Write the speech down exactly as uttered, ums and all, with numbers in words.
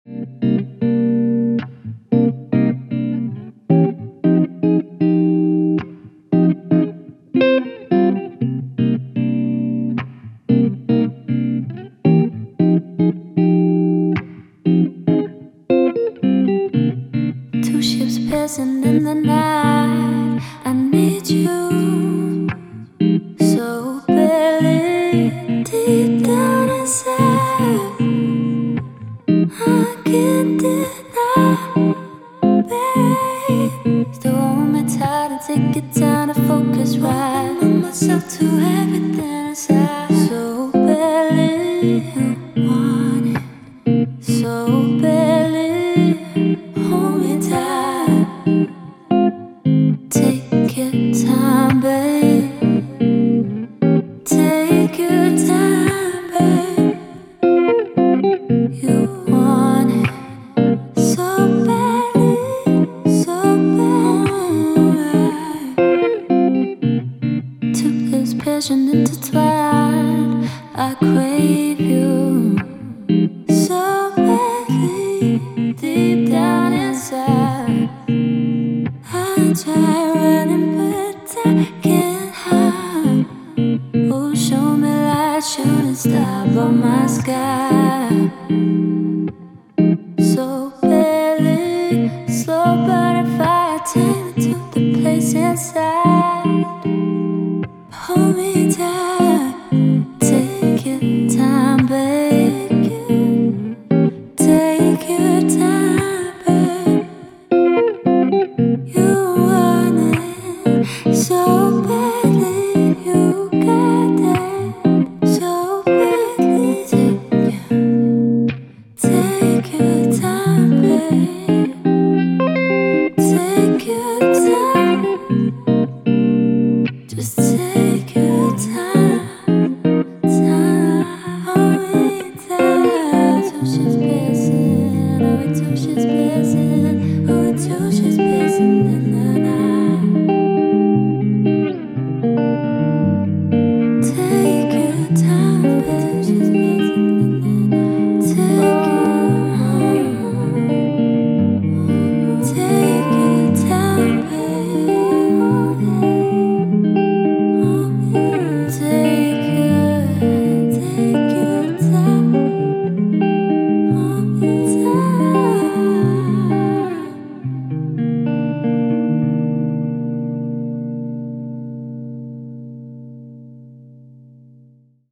Two ships passing in the night. I need you so badly, deep down inside. I can't deny, babe. Still hold me tight and take your time to focus right. Open myself to everything inside. So badly, you want it so badly. Hold me tight. Take your time, babe. Take your time, babe. You want it so badly, so bad. Took this passion intertwined. I crave you so badly, deep down inside. I try running, but I can't hide. Oh, show me light, shooting star above my sky. So badly, slow burning fire, take me to the place inside. Hold me tight, take your time, babe. Take your time, babe. You want it so badly, you got it so badly. Take your time, babe. Take your time. Just take your time. Time. Hold me tight. So she